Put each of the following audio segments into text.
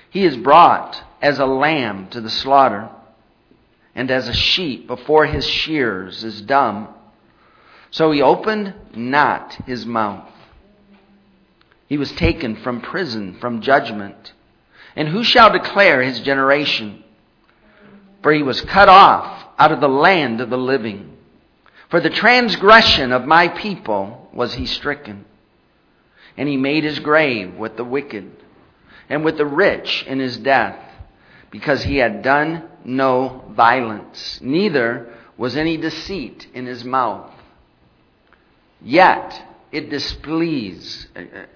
He is brought as a lamb to the slaughter, and as a sheep before his shearers is dumb, so he opened not his mouth. He was taken from prison, from judgment. And who shall declare his generation? For he was cut off out of the land of the living. For the transgression of my people was he stricken. And he made his grave with the wicked, and with the rich in his death, because he had done no violence, neither was any deceit in his mouth. Yet it pleased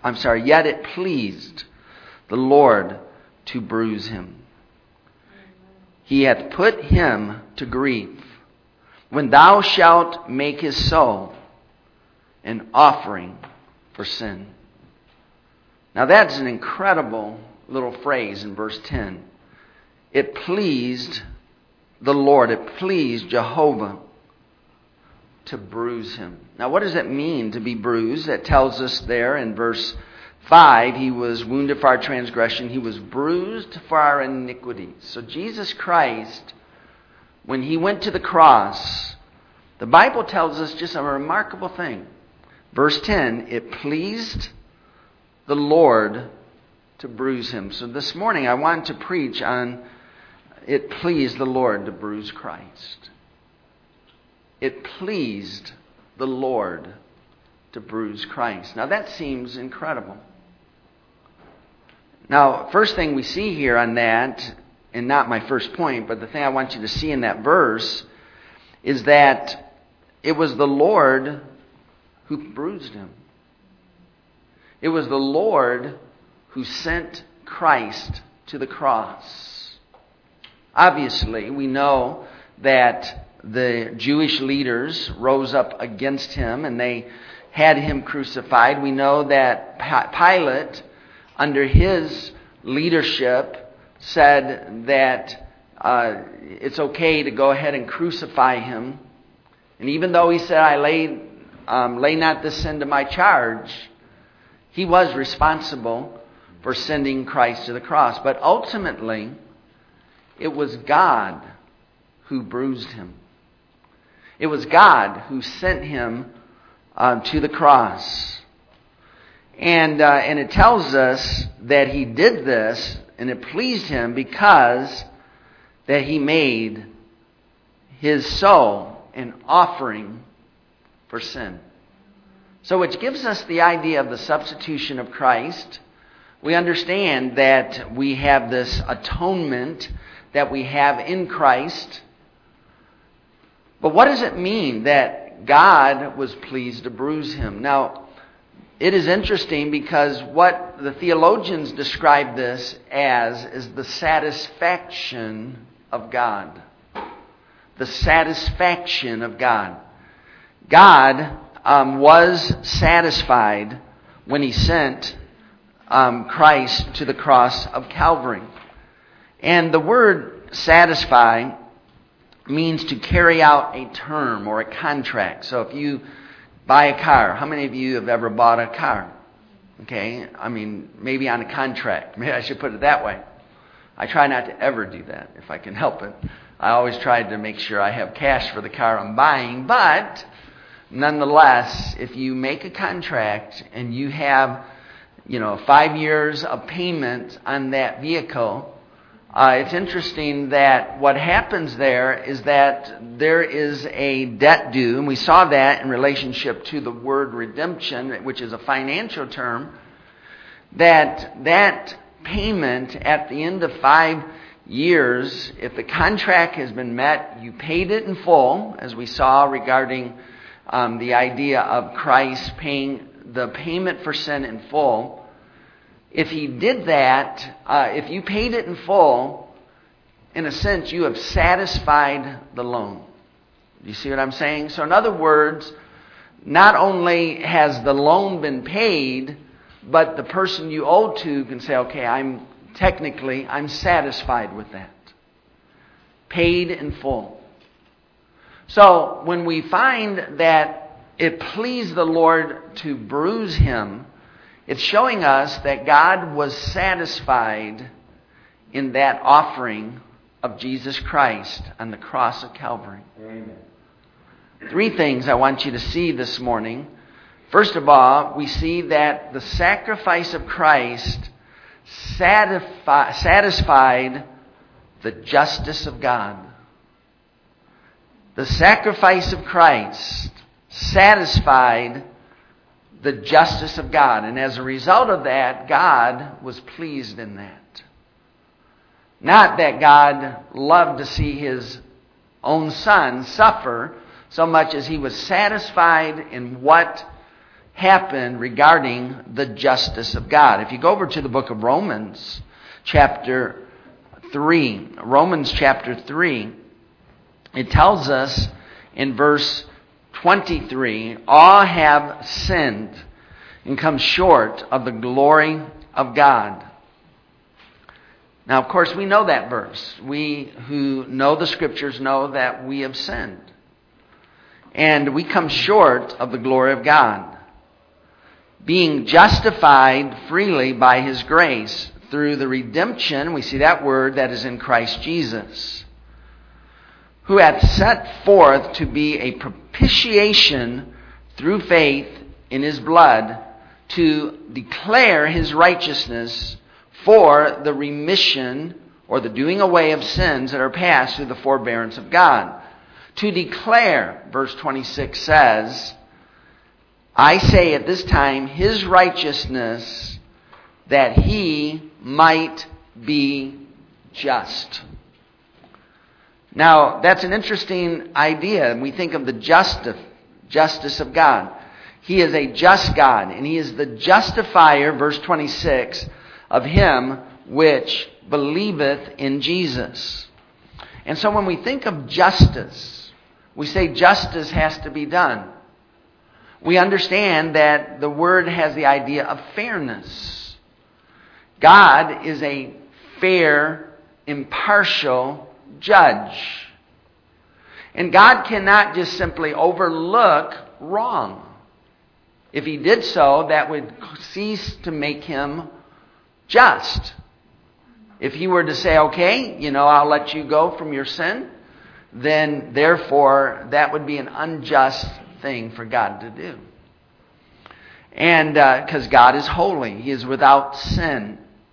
the Lord to bruise him. He hath put him to grief. When thou shalt make his soul an offering for sin. Now that's an incredible little phrase in verse 10. It pleased the Lord, it pleased Jehovah to bruise him. Now what does it mean to be bruised? It tells us there in verse 5, he was wounded for our transgression, he was bruised for our iniquities. So Jesus Christ, when he went to the cross, the Bible tells us just a remarkable thing. Verse 10, it pleased the Lord to bruise him. So this morning I want to preach on it pleased the Lord to bruise Christ. It pleased the Lord to bruise Christ. Now that seems incredible. Now, first thing we see here on that, and not my first point, but the thing I want you to see in that verse is that it was the Lord who bruised him. It was the Lord who sent Christ to the cross. Obviously, we know that the Jewish leaders rose up against him and they had him crucified. We know that Pilate, under his leadership, said that it's okay to go ahead and crucify him. And even though he said, I lay not this sin to my charge, he was responsible for sending Christ to the cross. But ultimately, it was God who bruised him. It was God who sent him to the cross. And it tells us that he did this, and it pleased him because that he made his soul an offering for sin. So which gives us the idea of the substitution of Christ. We understand that we have this atonement that we have in Christ. But what does it mean that God was pleased to bruise him? Now, it is interesting because what the theologians describe this as is the satisfaction of God. The satisfaction of God. God was satisfied when he sent Christ to the cross of Calvary. And the word satisfy means to carry out a term or a contract. So if you buy a car, how many of you have ever bought a car? Okay, I mean, maybe on a contract. Maybe I should put it that way. I try not to ever do that if I can help it. I always try to make sure I have cash for the car I'm buying, but nonetheless, if you make a contract and you have, 5 years of payment on that vehicle, it's interesting that what happens there is that there is a debt due, and we saw that in relationship to the word redemption, which is a financial term, that payment at the end of 5 years, if the contract has been met, you paid it in full, as we saw regarding the idea of Christ paying the payment for sin in full. If he did that, if you paid it in full, in a sense, you have satisfied the loan. Do you see what I'm saying? So in other words, not only has the loan been paid, but the person you owe to can say, okay, I'm satisfied with that. Paid in full. So when we find that it pleased the Lord to bruise him, it's showing us that God was satisfied in that offering of Jesus Christ on the cross of Calvary. Amen. 3 things I want you to see this morning. First of all, we see that the sacrifice of Christ satisfied the justice of God. The sacrifice of Christ satisfied the justice of God. And as a result of that, God was pleased in that. Not that God loved to see His own Son suffer so much as He was satisfied in what happened regarding the justice of God. If you go over to the book of Romans, chapter 3, it tells us in verse 23, all have sinned and come short of the glory of God. Now, of course, we know that verse. We who know the Scriptures know that we have sinned. And we come short of the glory of God. Being justified freely by His grace through the redemption, we see that word, that is in Christ Jesus, who hath set forth to be a propitiation through faith in His blood, to declare His righteousness for the remission or the doing away of sins that are past through the forbearance of God. To declare, verse 26 says, I say at this time, His righteousness, that He might be just. Now, that's an interesting idea. We think of the justice of God. He is a just God, and He is the justifier, verse 26, of him which believeth in Jesus. And so when we think of justice, we say justice has to be done. We understand that the word has the idea of fairness. God is a fair, impartial judge. And God cannot just simply overlook wrong. If He did so, that would cease to make Him just. If He were to say, okay, I'll let you go from your sin, then therefore that would be an unjust thing for God to do. And because God is holy, He is without sin.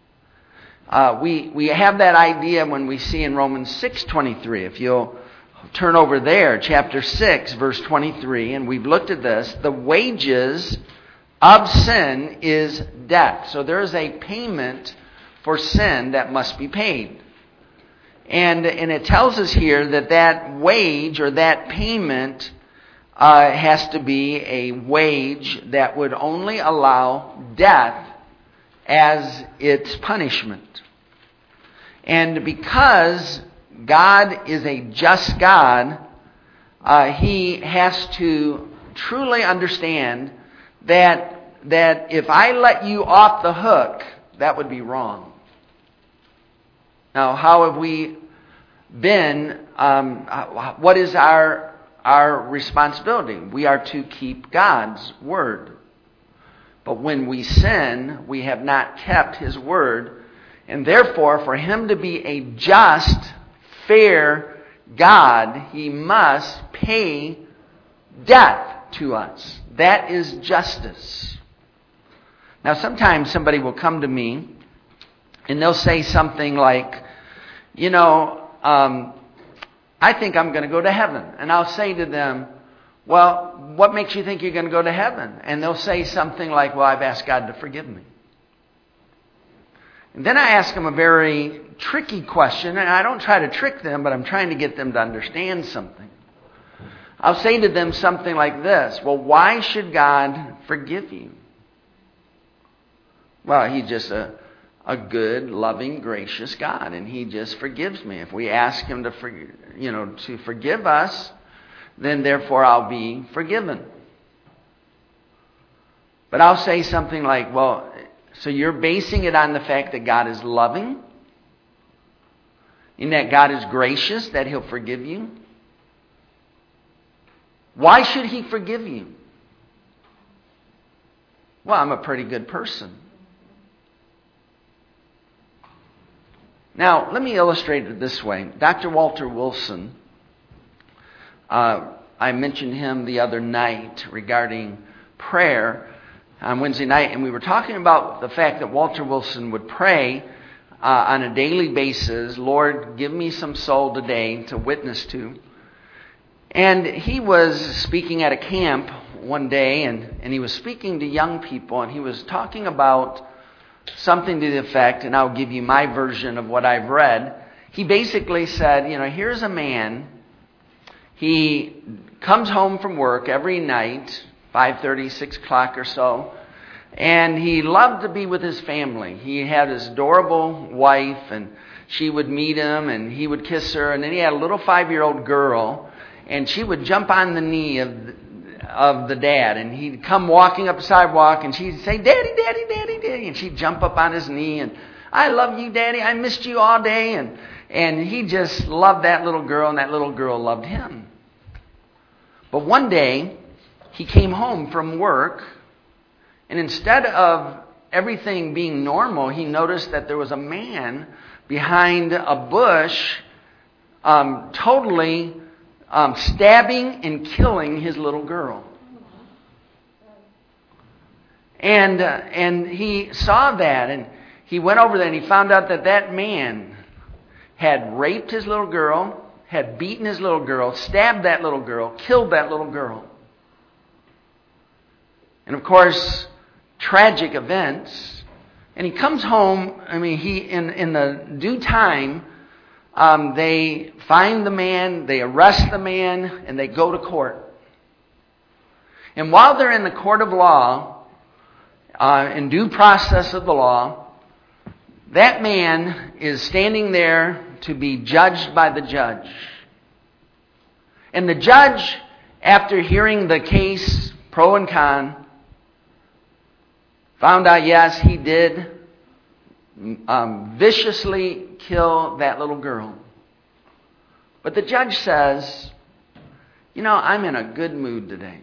We have that idea when we see in Romans 6:23. If you'll turn over there, chapter 6, verse 23, and we've looked at this. The wages of sin is death. So there is a payment for sin that must be paid. And it tells us here that wage or that payment has to be a wage that would only allow death as its punishment. And because God is a just God, He has to truly understand that if I let you off the hook, that would be wrong. Now, how have we been? What is our responsibility? We are to keep God's word. But when we sin, we have not kept His word. And therefore, for Him to be a just, fair God, He must pay death to us. That is justice. Now, sometimes somebody will come to me and they'll say something like, I think I'm going to go to heaven. And I'll say to them, well, what makes you think you're going to go to heaven? And they'll say something like, well, I've asked God to forgive me. And then I ask them a very tricky question, and I don't try to trick them, but I'm trying to get them to understand something. I'll say to them something like this, well, why should God forgive you? Well, He's just a good, loving, gracious God, and He just forgives me. If we ask Him to forgive us, then therefore I'll be forgiven. But I'll say something like, well, so you're basing it on the fact that God is loving? In that God is gracious, that He'll forgive you? Why should He forgive you? Well, I'm a pretty good person. Now, let me illustrate it this way. Dr. Walter Wilson, I mentioned him the other night regarding prayer on Wednesday night, and we were talking about the fact that Walter Wilson would pray on a daily basis, Lord, give me some soul today to witness to. And he was speaking at a camp one day, and he was speaking to young people, and he was talking about something to the effect, and I'll give you my version of what I've read. He basically said, here's a man. He comes home from work every night, 5:30, 6 o'clock or so, and he loved to be with his family. He had his adorable wife, and she would meet him, and he would kiss her, and then he had a little 5-year-old girl, and she would jump on the knee of the dad, and he'd come walking up the sidewalk, and she'd say, Daddy, Daddy, Daddy, Daddy, and she'd jump up on his knee, and I love you, Daddy, I missed you all day, and he just loved that little girl, and that little girl loved him. But one day, he came home from work, and instead of everything being normal, he noticed that there was a man behind a bush totally stabbing and killing his little girl. And he saw that, and he went over there, and he found out that that man had raped his little girl, had beaten his little girl, stabbed that little girl, killed that little girl. And of course, tragic events. And he comes home, in the due time, they find the man, they arrest the man, and they go to court. And while they're in the court of law, in due process of the law, that man is standing there to be judged by the judge. And the judge, after hearing the case, pro and con, found out, yes, he did viciously kill that little girl. But the judge says, I'm in a good mood today.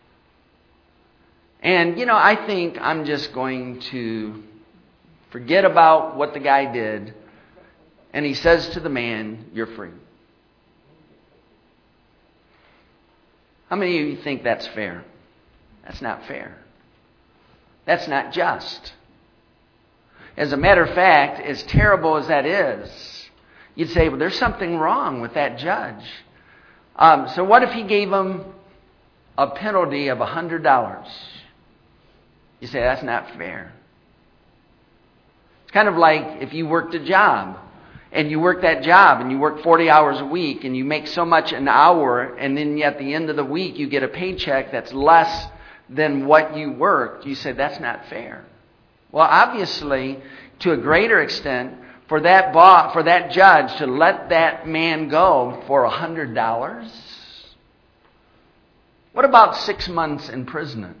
And, I think I'm just going to forget about what the guy did. And he says to the man, you're free. How many of you think that's fair? That's not fair. That's not just. As a matter of fact, as terrible as that is, you'd say, well, there's something wrong with that judge. So what if he gave him a penalty of $100? You say, that's not fair. It's kind of like if you worked a job, and you work that job, and you work 40 hours a week, and you make so much an hour, and then at the end of the week you get a paycheck that's less than what you worked. You say, that's not fair. Well, obviously, to a greater extent, for that judge to let that man go for $100? What about 6 months imprisonment?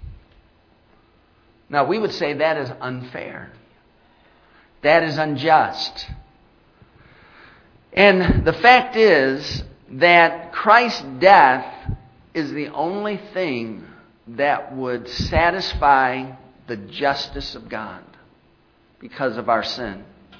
Now, we would say that is unfair. That is unjust. And the fact is that Christ's death is the only thing that would satisfy the justice of God because of our sin.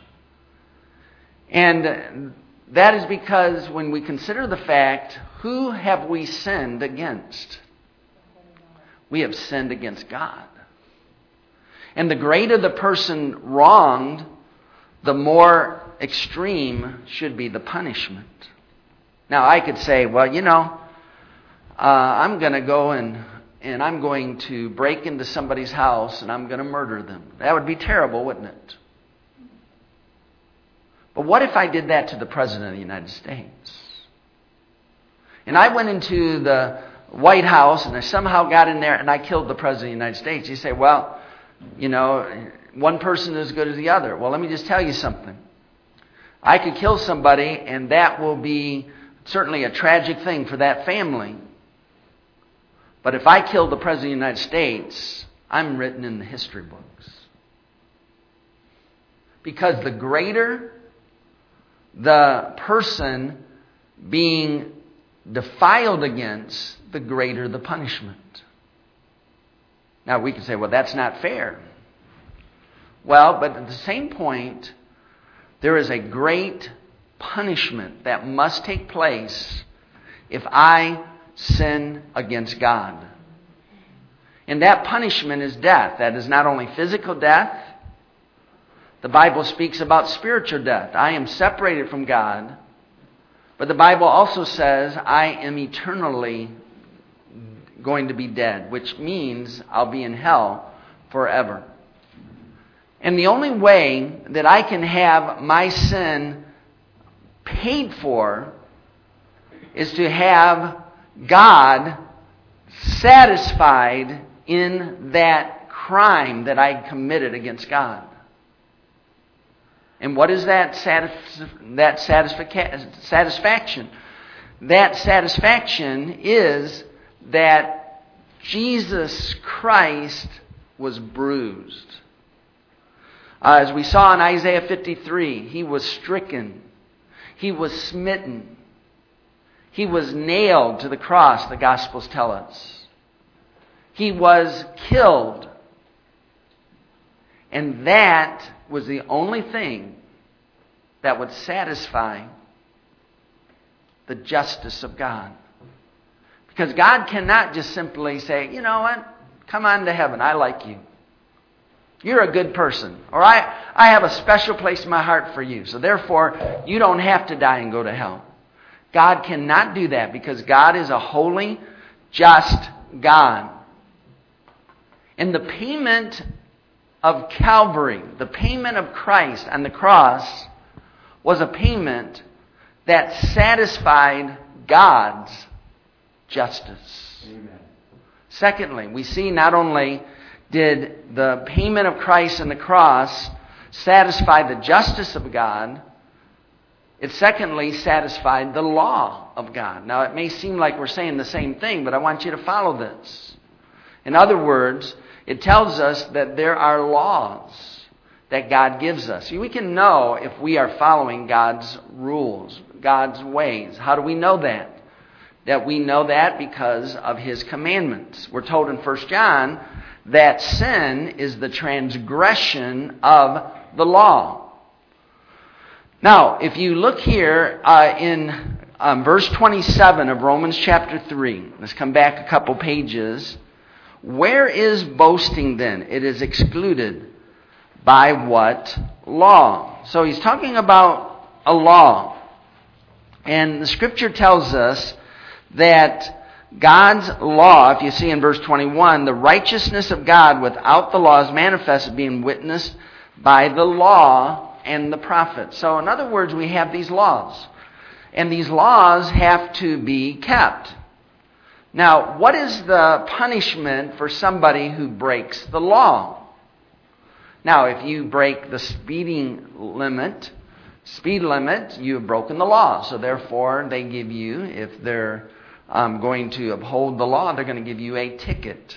And that is because when we consider the fact, who have we sinned against? We have sinned against God. And the greater the person wronged, the more extreme should be the punishment. Now, I could say, well, I'm going to go and I'm going to break into somebody's house and I'm going to murder them. That would be terrible, wouldn't it? But what if I did that to the President of the United States? And I went into the White House and I somehow got in there and I killed the President of the United States. You say, well, one person is as good as the other. Well, let me just tell you something. I could kill somebody and that will be certainly a tragic thing for that family. But if I kill the President of the United States, I'm written in the history books. Because the greater the person being defiled against, the greater the punishment. Now we can say, well, that's not fair. Well, but at the same point, there is a great punishment that must take place if I sin against God. And that punishment is death. That is not only physical death. The Bible speaks about spiritual death. I am separated from God. But the Bible also says I am eternally going to be dead, which means I'll be in hell forever. And the only way that I can have my sin paid for is to have God satisfied in that crime that I committed against God. And what is that satisfaction? That satisfaction is that Jesus Christ was bruised. As we saw in Isaiah 53, He was stricken. He was smitten. He was nailed to the cross, the Gospels tell us. He was killed. And that was the only thing that would satisfy the justice of God. Because God cannot just simply say, you know what, come on to heaven, I like you. You're a good person. Or I have a special place in my heart for you. So therefore, you don't have to die and go to hell. God cannot do that because God is a holy, just God. And the payment of Calvary, the payment of Christ on the cross, was a payment that satisfied God's justice. Amen. Secondly, we see not only did the payment of Christ on the cross satisfy the justice of God, it secondly satisfied the law of God. Now, it may seem like we're saying the same thing, but I want you to follow this. In other words, it tells us that there are laws that God gives us. See, we can know if we are following God's rules, God's ways. How do we know that? That we know that because of His commandments. We're told in 1 John that sin is the transgression of the law. Now, if you look here in verse 27 of Romans chapter 3, let's come back a couple pages. Where is boasting then? It is excluded. By what law? So he's talking about a law. And the Scripture tells us that God's law, if you see in verse 21, the righteousness of God without the law is manifested, being witnessed by the law and the prophets. So in other words, we have these laws. And these laws have to be kept. Now, what is the punishment for somebody who breaks the law? Now, if you break the speed limit, you have broken the law. So therefore, they give you, if they're going to uphold the law, they're going to give you a ticket.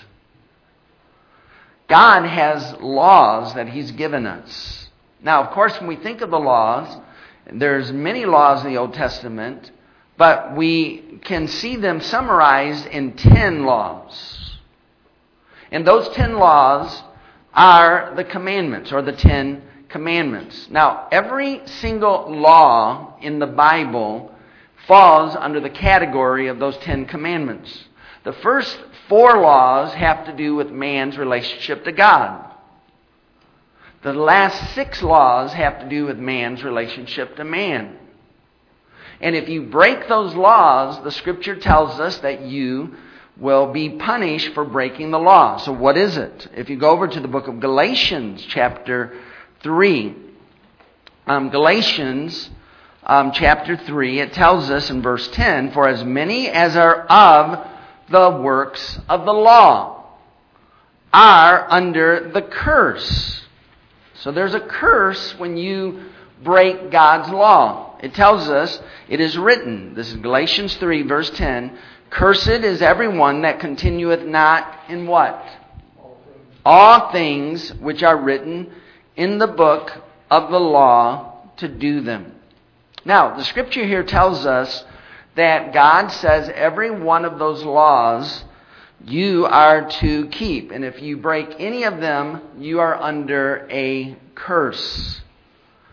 God has laws that He's given us. Now, of course, when we think of the laws, there's many laws in the Old Testament, but we can see them summarized in 10 laws. And those 10 laws are the commandments, or the 10 commandments. Now, every single law in the Bible falls under the category of those 10 commandments. The first 4 laws have to do with man's relationship to God. The last 6 laws have to do with man's relationship to man. And if you break those laws, the Scripture tells us that you will be punished for breaking the law. So what is it? If you go over to the book of Galatians chapter 3, Galatians chapter 3, it tells us in verse 10, for as many as are of the works of the law are under the curse. So there's a curse when you break God's law. It tells us, it is written, this is Galatians 3 verse 10, cursed is everyone that continueth not in what? All things which are written in the book of the law to do them. Now, the Scripture here tells us that God says every one of those laws you are to keep. And if you break any of them, you are under a curse.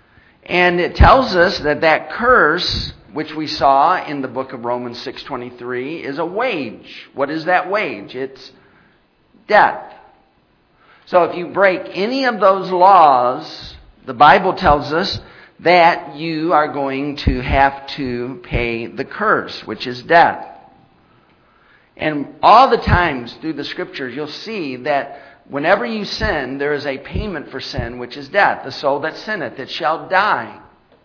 And it tells us that that curse, which we saw in the book of Romans 6:23, is a wage. What is that wage? It's death. So if you break any of those laws, the Bible tells us that you are going to have to pay the curse, which is death. And all the times through the Scriptures, you'll see that whenever you sin, there is a payment for sin, which is death. The soul that sinneth, it shall die.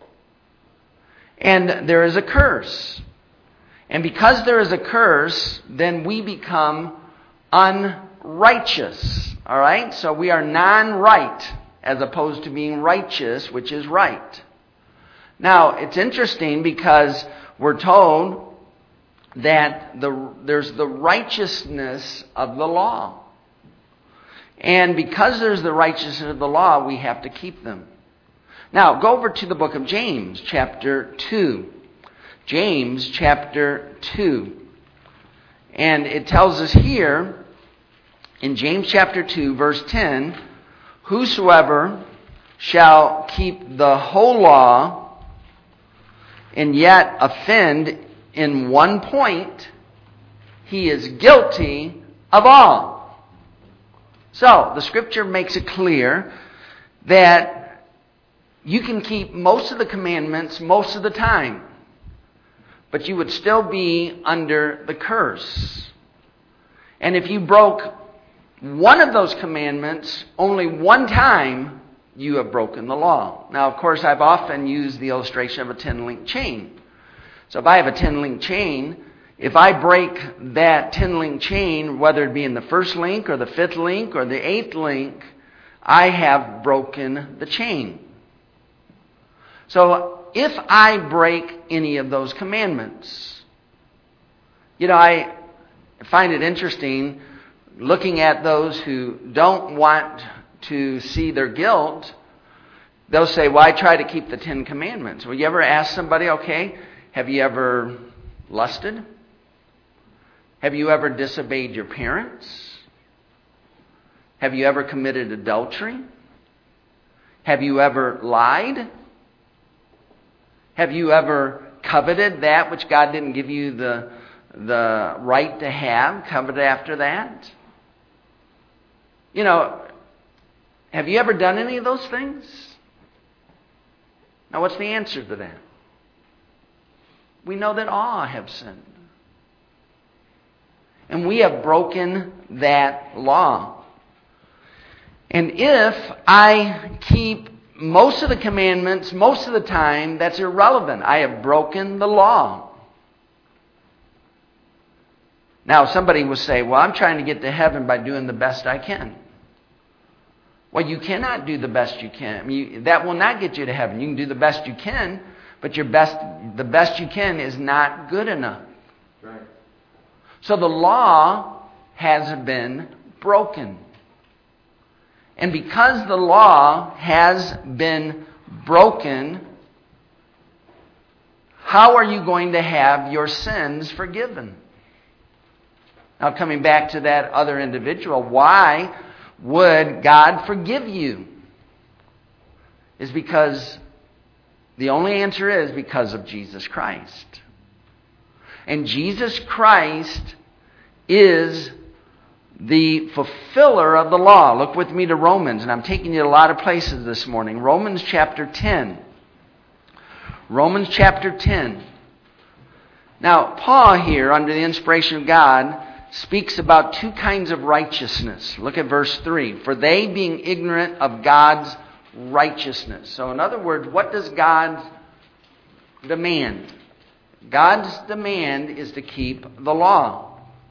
And there is a curse. And because there is a curse, then we become unrighteous. All right? So we are non-right as opposed to being righteous, which is right. Now, it's interesting because we're told that there's the righteousness of the law. And because there's the righteousness of the law, we have to keep them. Now, go over to the book of James, chapter 2. James, chapter 2. And it tells us here, in James chapter 2, verse 10, whosoever shall keep the whole law and yet offend in one point, he is guilty of all. So, the Scripture makes it clear that you can keep most of the commandments most of the time, but you would still be under the curse. And if you broke one of those commandments only one time, you have broken the law. Now, of course, I've often used the illustration of a 10-link chain. So if I have a 10-link chain, if I break that 10-link chain, whether it be in the first link or the fifth link or the eighth link, I have broken the chain. So if I break any of those commandments, I find it interesting looking at those who don't want to see their guilt. They'll say, well, I try to keep the 10 commandments. Well, you ever ask somebody, okay, have you ever lusted? Have you ever disobeyed your parents? Have you ever committed adultery? Have you ever lied? Have you ever coveted that which God didn't give you the right to have, coveted after that? Have you ever done any of those things? Now, what's the answer to that? We know that all have sinned. And we have broken that law. And if I keep most of the commandments most of the time, that's irrelevant. I have broken the law. Now, somebody will say, well, I'm trying to get to heaven by doing the best I can. Well, you cannot do the best you can. That will not get you to heaven. You can do the best you can, but the best you can is not good enough. Right. So the law has been broken. And because the law has been broken, how are you going to have your sins forgiven? Now, coming back to that other individual, why would God forgive you? Is because the only answer is because of Jesus Christ. And Jesus Christ is the fulfiller of the law. Look with me to Romans, and I'm taking you to a lot of places this morning. Romans chapter 10. Romans chapter 10. Now, Paul here, under the inspiration of God, speaks about two kinds of righteousness. Look at verse 3. For they, being ignorant of God's righteousness. So in other words, what does God demand? God's demand is to keep the law.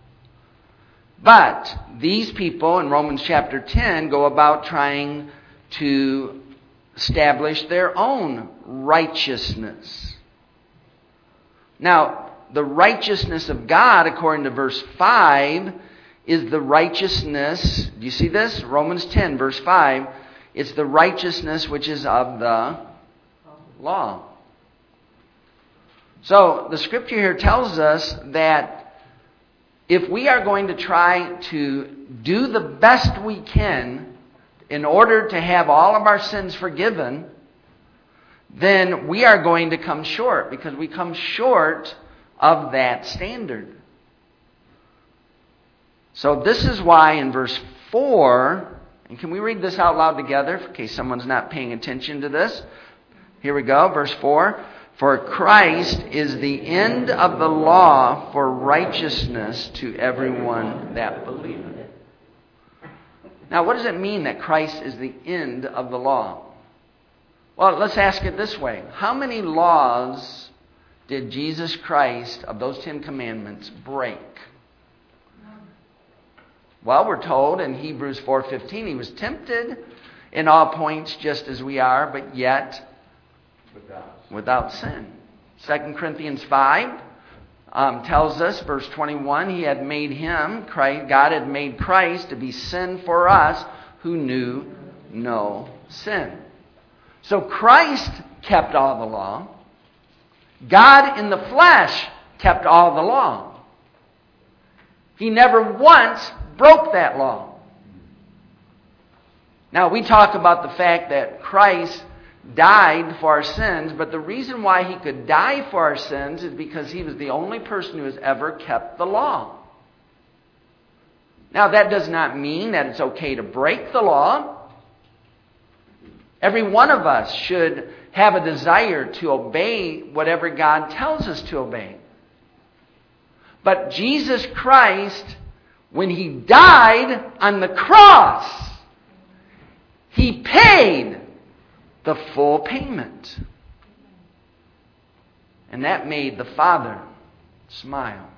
But these people in Romans chapter 10 go about trying to establish their own righteousness. Now, the righteousness of God, according to verse 5, is the righteousness. Do you see this? Romans 10, verse 5. It's the righteousness which is of the law. So, the scripture here tells us that if we are going to try to do the best we can in order to have all of our sins forgiven, then we are going to come short, because we come short of that standard. So this is why in verse 4, and can we read this out loud together in case someone's not paying attention to this? Here we go, verse 4. For Christ is the end of the law for righteousness to everyone that believeth. Now, what does it mean that Christ is the end of the law? Well, let's ask it this way. How many laws did Jesus Christ, of those 10 commandments, break? Well, we're told in Hebrews 4:15, he was tempted in all points just as we are, but yet without sin. 2 Corinthians 5 tells us, verse 21, he had made him, God had made Christ to be sin for us who knew no sin. So Christ kept all the law. God in the flesh kept all the law. He never once broke that law. Now, we talk about the fact that Christ died for our sins, but the reason why he could die for our sins is because he was the only person who has ever kept the law. Now, that does not mean that it's okay to break the law. Every one of us should have a desire to obey whatever God tells us to obey. But Jesus Christ, when he died on the cross, he paid the full payment. And that made the Father smile.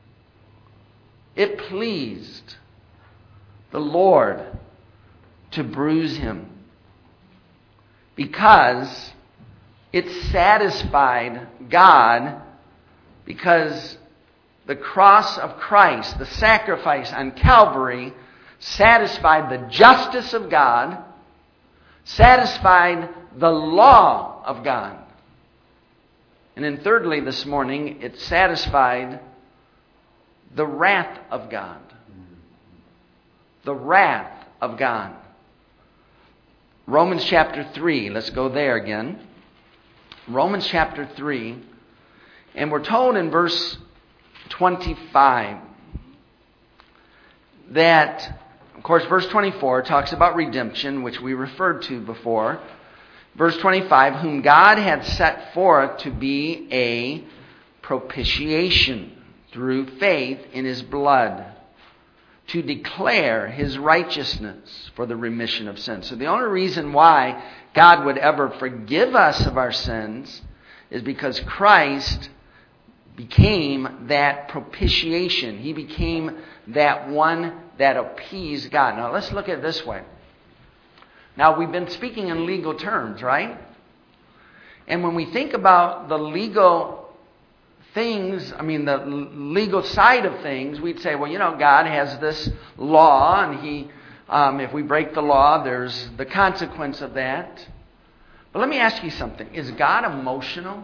It pleased the Lord to bruise him, because it satisfied God, because the cross of Christ, the sacrifice on Calvary, satisfied the justice of God, satisfied the law of God. And then thirdly, this morning, it satisfied the wrath of God. The wrath of God. Romans chapter 3, let's go there again. Romans chapter 3, and we're told in verse 25 that, of course, verse 24 talks about redemption, which we referred to before. Verse 25, whom God had set forth to be a propitiation through faith in his blood, to declare his righteousness for the remission of sins. So the only reason why God would ever forgive us of our sins is because Christ became that propitiation. He became that one that appeased God. Now let's look at it this way. Now we've been speaking in legal terms, right? And when we think about the legal things, the legal side of things, we'd say, well, God has this law, and he, if we break the law, there's the consequence of that. But let me ask you something. Is God emotional?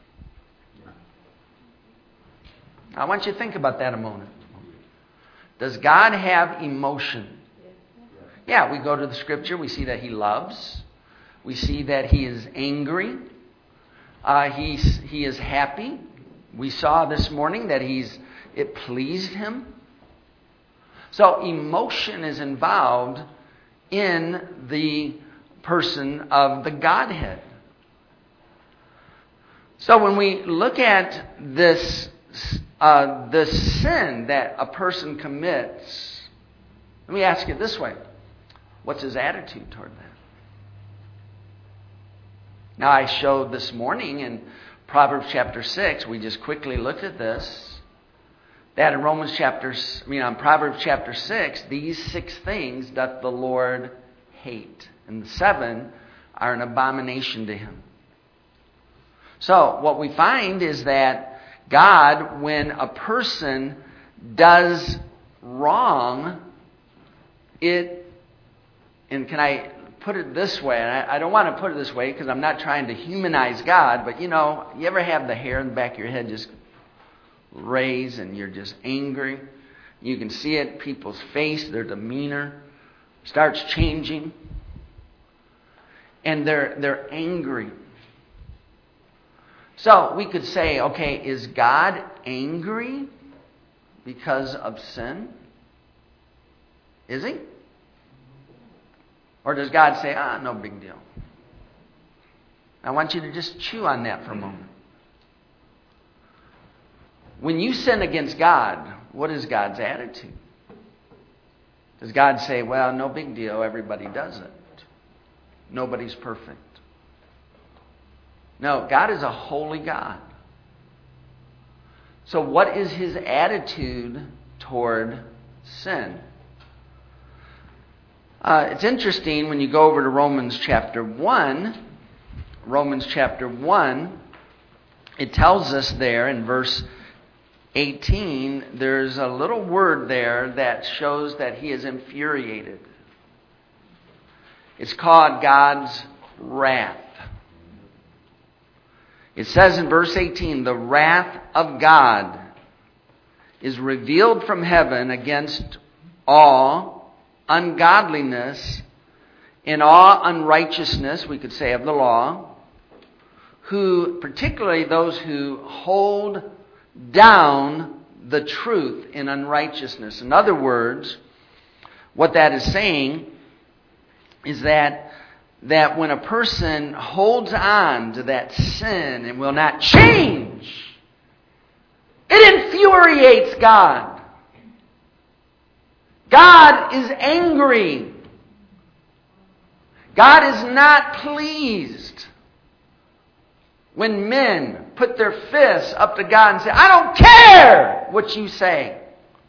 I want you to think about that a moment. Does God have emotion? Yeah, we go to the scripture, we see that he loves. We see that he is angry. He is happy. We saw this morning that it pleased him. So emotion is involved in the person of the Godhead. So when we look at this sin that a person commits, let me ask it this way. What's his attitude toward that? Now, I showed this morning in Proverbs chapter 6, we just quickly looked at this, that in Proverbs chapter 6, these 6 things doth the Lord hate, and the 7 are an abomination to him. So, what we find is that God, when a person does wrong, and can I put it this way, and I don't want to put it this way because I'm not trying to humanize God, but you ever have the hair in the back of your head just raise and you're just angry? You can see it, people's face, their demeanor starts changing. And they're angry. So we could say, okay, is God angry because of sin? Is he? Or does God say, no big deal? I want you to just chew on that for a moment. When you sin against God, what is God's attitude? Does God say, well, no big deal, everybody does it? Nobody's perfect. No, God is a holy God. So what is his attitude toward sin? It's interesting when you go over to Romans chapter 1. Romans chapter 1, it tells us there in verse 18, there's a little word there that shows that he is infuriated. It's called God's wrath. It says in verse 18, the wrath of God is revealed from heaven against all ungodliness and all unrighteousness, we could say, of the law, who, particularly those who hold down the truth in unrighteousness. In other words, what that is saying is that when a person holds on to that sin and will not change, it infuriates God. God is angry. God is not pleased when men put their fists up to God and say, I don't care what you say.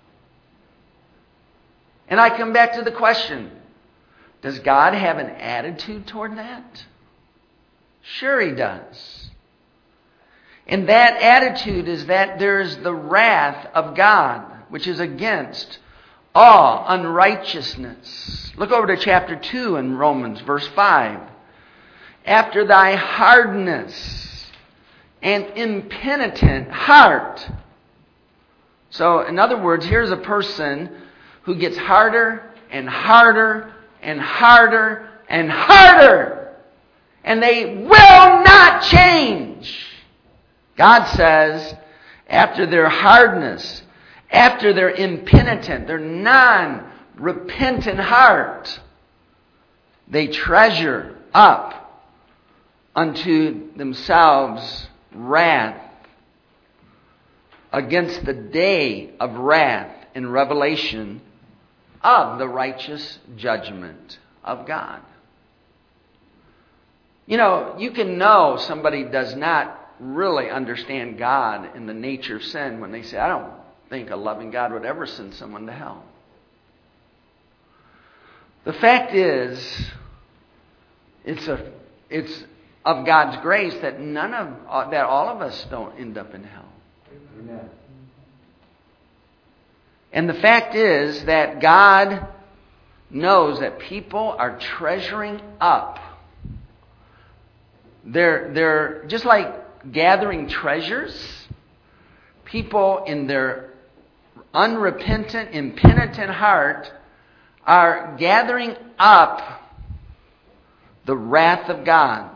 And I come back to the question, does God have an attitude toward that? Sure he does. And that attitude is that there is the wrath of God, which is against all unrighteousness. Look over to chapter 2 in Romans, verse 5. After thy hardness and impenitent heart. So, in other words, here's a person who gets harder and harder and harder and harder. And they will not change. God says, after their hardness, after their impenitent, their non-repentant heart, they treasure up unto themselves wrath against the day of wrath and revelation of the righteous judgment of God. You know, you can know somebody does not really understand God in the nature of sin when they say, I don't think a loving God would ever send someone to hell. The fact is, it's of God's grace that all of us don't end up in hell. Amen. And the fact is that God knows that people are treasuring up. They're just like gathering treasures. People in their unrepentant, impenitent heart are gathering up the wrath of God.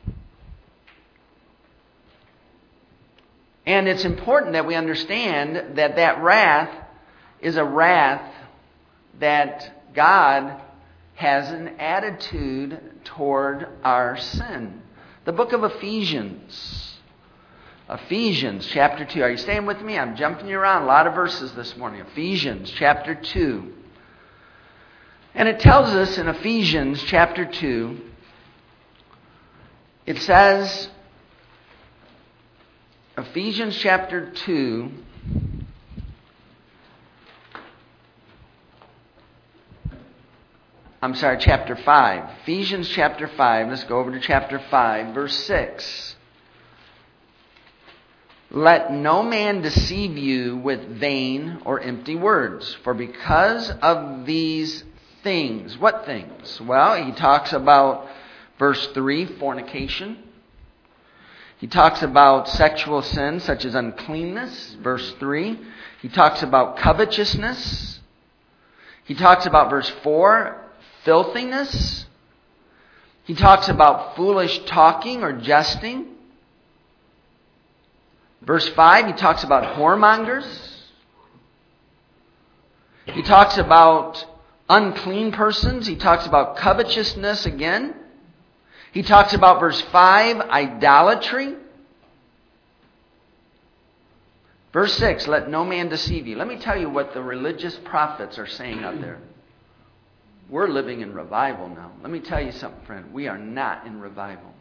And it's important that we understand that that wrath is a wrath that God has an attitude toward our sin. The book of Ephesians. Ephesians chapter 2. Are you staying with me? I'm jumping you around. A lot of verses this morning. Ephesians chapter 2. And it tells us in Ephesians chapter 2, it says, Ephesians chapter 2, chapter 5. Ephesians chapter 5. Let's go over to chapter 5, verse 6. Let no man deceive you with vain or empty words, for because of these things. What things? Well, he talks about, verse 3, fornication. He talks about sexual sin such as uncleanness, verse 3. He talks about covetousness. He talks about, verse 4, filthiness. He talks about foolish talking or jesting. Verse 5, he talks about whoremongers. He talks about unclean persons. He talks about covetousness again. He talks about, verse 5, idolatry. Verse 6, let no man deceive you. Let me tell you what the religious prophets are saying out there. We're living in revival now. Let me tell you something, friend. We are not in revival.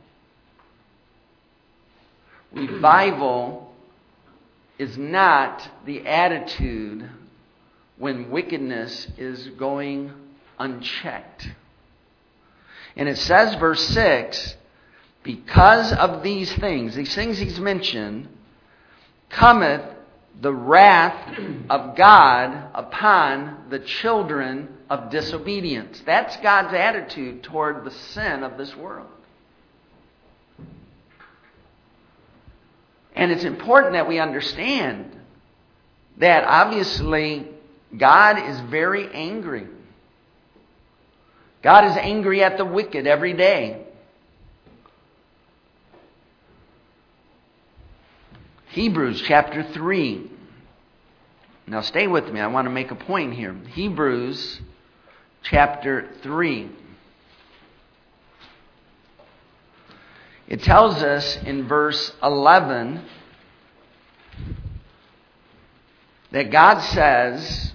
Revival is not the attitude when wickedness is going unchecked. And it says, verse 6, because of these things he's mentioned, cometh the wrath of God upon the children of disobedience. That's God's attitude toward the sin of this world. And it's important that we understand that obviously God is very angry. God is angry at the wicked every day. Hebrews chapter 3. Now stay with me. I want to make a point here. Hebrews chapter 3. It tells us in verse 11 that God says,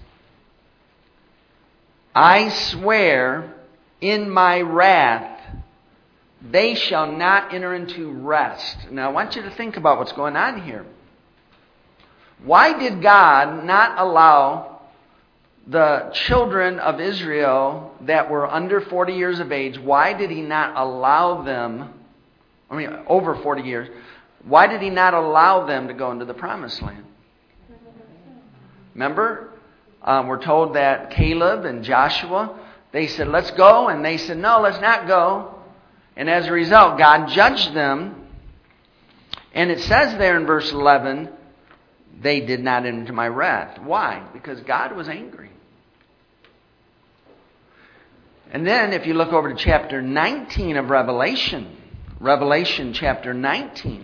I swear in my wrath, they shall not enter into rest. Now I want you to think about what's going on here. Why did God not allow the children of Israel that were under 40 years of age, why did He not allow them, over 40 years, why did He not allow them to go into the promised land? Remember, we're told that Caleb and Joshua, they said, let's go. And they said, no, let's not go. And as a result, God judged them. And it says there in verse 11, they did not enter into my wrath. Why? Because God was angry. And then if you look over to chapter 19 of Revelation chapter 19,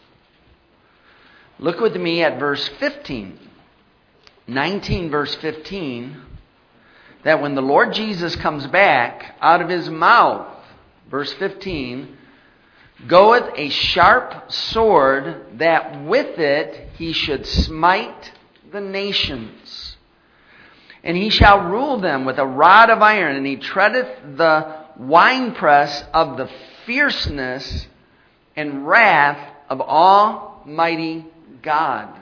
look with me at verse 15. 19 verse 15, that when the Lord Jesus comes back, out of His mouth, verse 15, goeth a sharp sword, that with it He should smite the nations. And He shall rule them with a rod of iron, and He treadeth the winepress of the fierceness and wrath of Almighty God.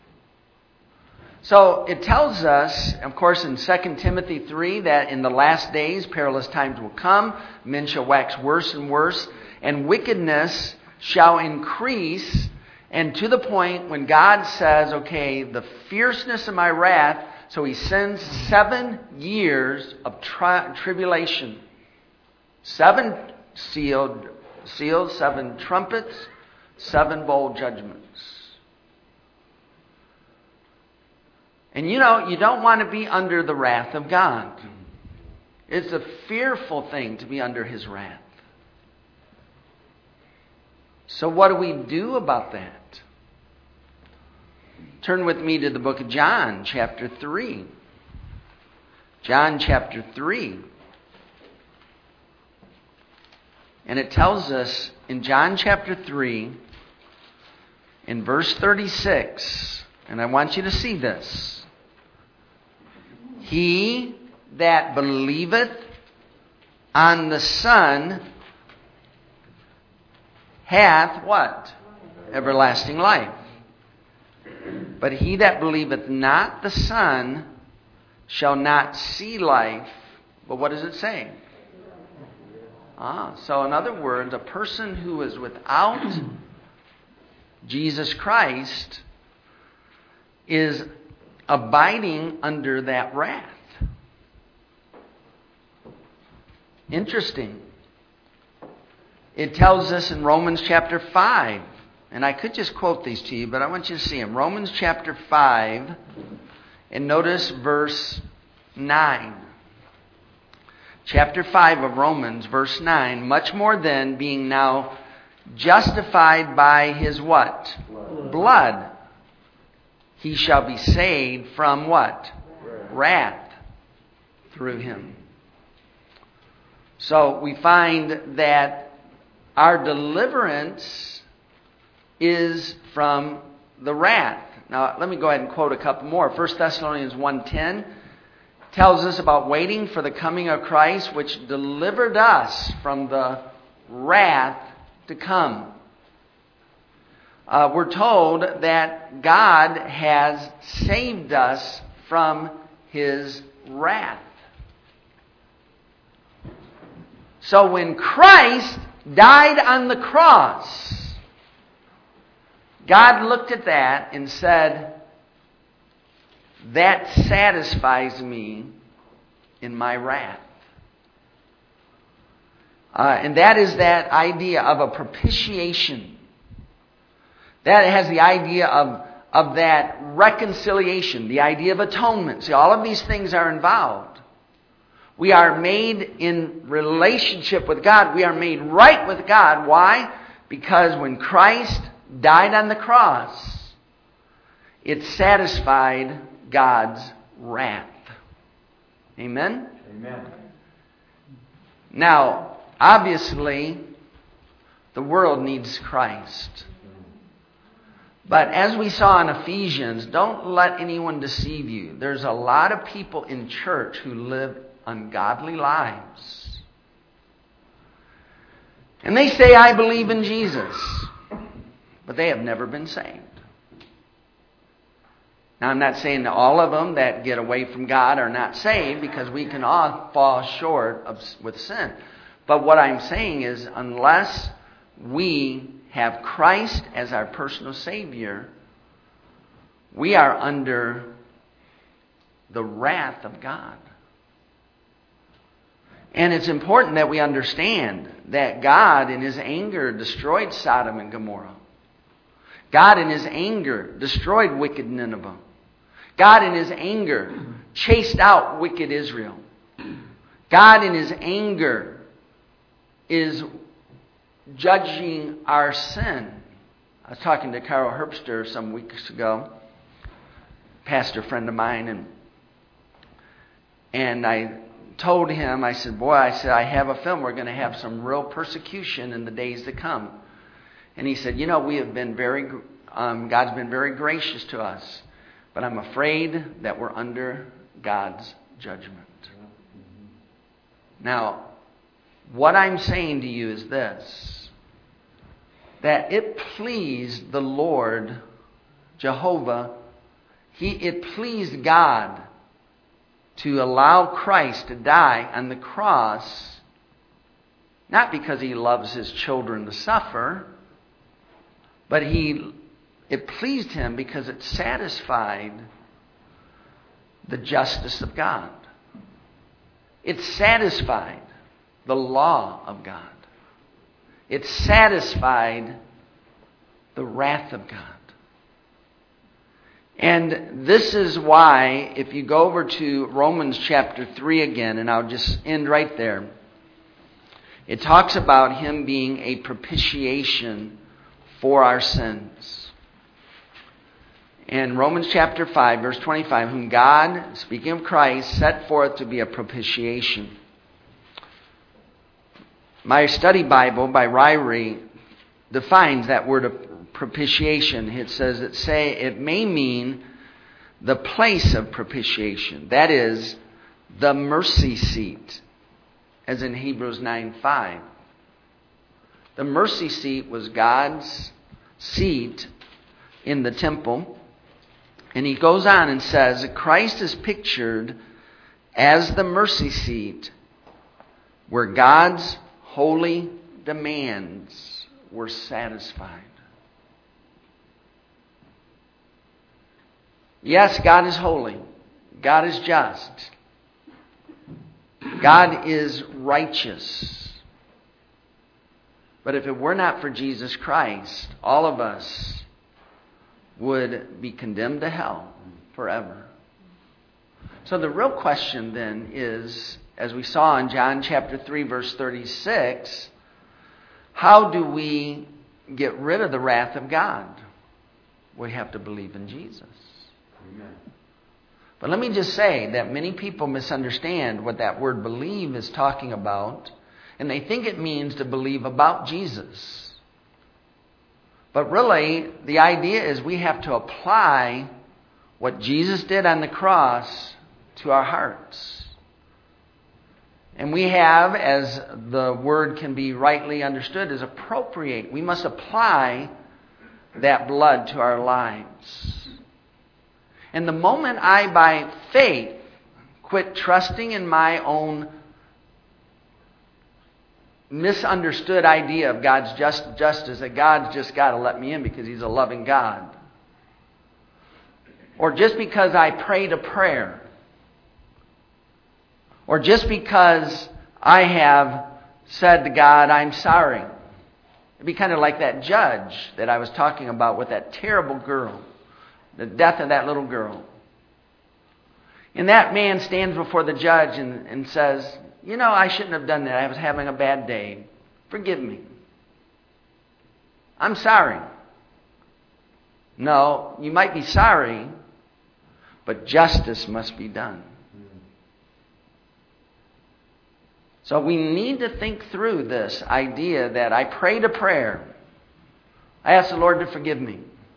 So it tells us, of course, in 2 Timothy 3, that in the last days perilous times will come, men shall wax worse and worse, and wickedness shall increase, and to the point when God says, okay, the fierceness of my wrath, so He sends 7 years of tribulation. 7 seals, 7 trumpets, 7 bowl judgments. And you don't want to be under the wrath of God. It's a fearful thing to be under His wrath. So what do we do about that? Turn with me to the book of John, chapter 3. John chapter 3. And it tells us in John chapter 3, in verse 36, and I want you to see this. He that believeth on the Son hath what? Everlasting life. But he that believeth not the Son shall not see life. But what does it say? So in other words, a person who is without Jesus Christ is abiding under that wrath. Interesting. It tells us in Romans chapter 5, and I could just quote these to you, but I want you to see them. Romans chapter 5, and notice verse 9. Chapter 5 of Romans, verse 9. Much more then, being now justified by his what? Blood. He shall be saved from what? Wrath through him. So we find that our deliverance is from the wrath. Now let me go ahead and quote a couple more. 1 Thessalonians 1:10 tells us about waiting for the coming of Christ, which delivered us from the wrath to come. We're told that God has saved us from his wrath. So when Christ died on the cross, God looked at that and said, that satisfies me in my wrath. And that is that idea of a propitiation. That has the idea of that reconciliation, the idea of atonement. See, all of these things are involved. We are made in relationship with God. We are made right with God. Why? Because when Christ died on the cross, it satisfied God's wrath. Amen? Amen. Now, obviously, the world needs Christ. But as we saw in Ephesians, don't let anyone deceive you. There's a lot of people in church who live ungodly lives. And they say, I believe in Jesus. But they have never been saved. Now, I'm not saying that all of them that get away from God are not saved, because we can all fall short with sin. But what I'm saying is, unless we have Christ as our personal Savior, we are under the wrath of God. And it's important that we understand that God in his anger destroyed Sodom and Gomorrah. God in his anger destroyed wicked Nineveh. God in his anger chased out wicked Israel. God in his anger is judging our sin. I was talking to Carl Herbster some weeks ago, pastor friend of mine, and I told him, I said, I have a feeling we're going to have some real persecution in the days to come. And he said, we have been God's been very gracious to us, but I'm afraid that we're under God's judgment. Now, what I'm saying to you is this, that it pleased the Lord, Jehovah, it pleased God to allow Christ to die on the cross, not because he loves his children to suffer, but it pleased him because it satisfied the justice of God. It satisfied the law of God. It satisfied the wrath of God. And this is why, if you go over to Romans chapter 3 again, and I'll just end right there, it talks about him being a propitiation for our sins. In Romans chapter 5, verse 25, whom God, speaking of Christ, set forth to be a propitiation. My study Bible by Ryrie defines that word of propitiation. It says it may mean the place of propitiation. That is, the mercy seat, as in Hebrews 9:5. The mercy seat was God's seat in the temple. And he goes on and says that Christ is pictured as the mercy seat where God's holy demands were satisfied. Yes, God is holy. God is just. God is righteous. But if it were not for Jesus Christ, all of us would be condemned to hell forever. So the real question then is, as we saw in John chapter 3, verse 36, how do we get rid of the wrath of God, we have to believe in Jesus. Amen. But let me just say that many people misunderstand what that word believe is talking about, and they think it means to believe about Jesus. But really, the idea is we have to apply what Jesus did on the cross to our hearts. And we have, as the word can be rightly understood, is appropriate. We must apply that blood to our lives. And the moment I, by faith, quit trusting in my own misunderstood idea of God's justice, that God's just got to let me in because He's a loving God, or just because I prayed a prayer, or just because I have said to God, I'm sorry. It'd be kind of like that judge that I was talking about with that terrible girl, the death of that little girl. And that man stands before the judge and says, you know, I shouldn't have done that. I was having a bad day. Forgive me. I'm sorry. No, you might be sorry, but justice must be done. So we need to think through this idea that I prayed a prayer. I asked the Lord to forgive me.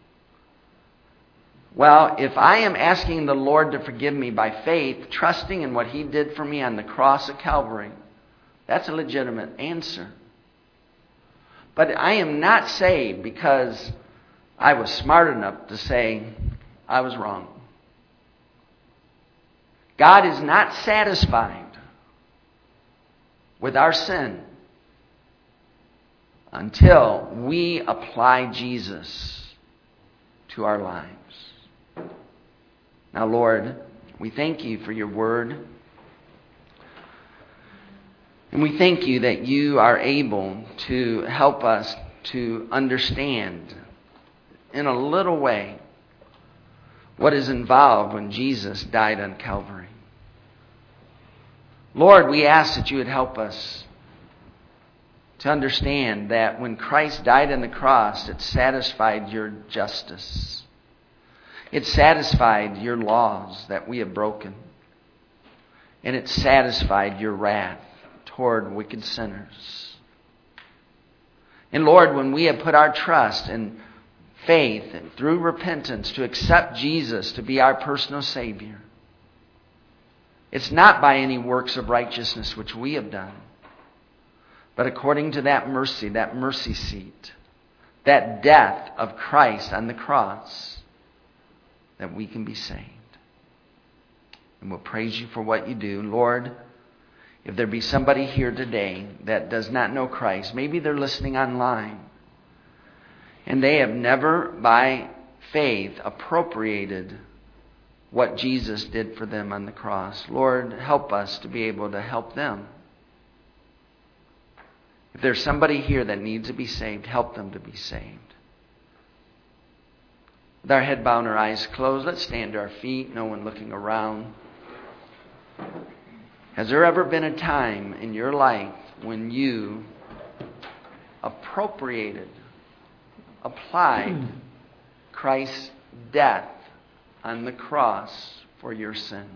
Well, if I am asking the Lord to forgive me by faith, trusting in what He did for me on the cross of Calvary, that's a legitimate answer. But I am not saved because I was smart enough to say I was wrong. God is not satisfied with our sin until we apply Jesus to our lives. Now, Lord, we thank You for Your word. And we thank You that You are able to help us to understand in a little way what is involved when Jesus died on Calvary. Lord, we ask that You would help us to understand that when Christ died on the cross, it satisfied Your justice. It satisfied Your laws that we have broken. And it satisfied Your wrath toward wicked sinners. And Lord, when we have put our trust and faith and through repentance to accept Jesus to be our personal Savior, it's not by any works of righteousness which we have done, but according to that mercy seat, that death of Christ on the cross, that we can be saved. And we'll praise You for what You do. Lord, if there be somebody here today that does not know Christ, maybe they're listening online, and they have never by faith appropriated what Jesus did for them on the cross. Lord, help us to be able to help them. If there's somebody here that needs to be saved, help them to be saved. With our head bowed and our eyes closed, let's stand to our feet, no one looking around. Has there ever been a time in your life when you applied Christ's death on the cross for your sin?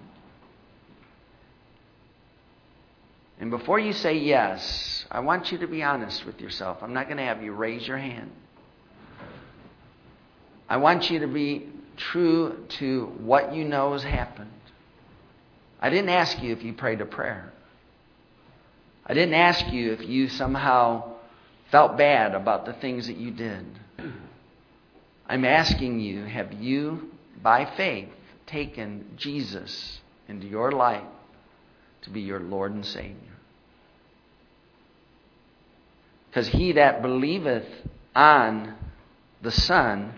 And before you say yes, I want you to be honest with yourself. I'm not going to have you raise your hand. I want you to be true to what you know has happened. I didn't ask you if you prayed a prayer. I didn't ask you if you somehow felt bad about the things that you did. I'm asking you, have you, by faith, taken Jesus into your life to be your Lord and Savior? Because he that believeth on the Son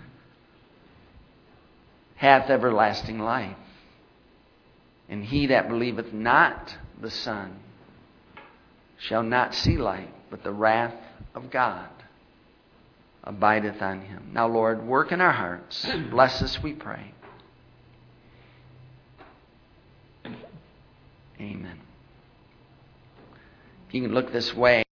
hath everlasting life. And he that believeth not the Son shall not see life, but the wrath of God abideth on him. Now, Lord, work in our hearts. Bless us, we pray. Amen. If you can look this way.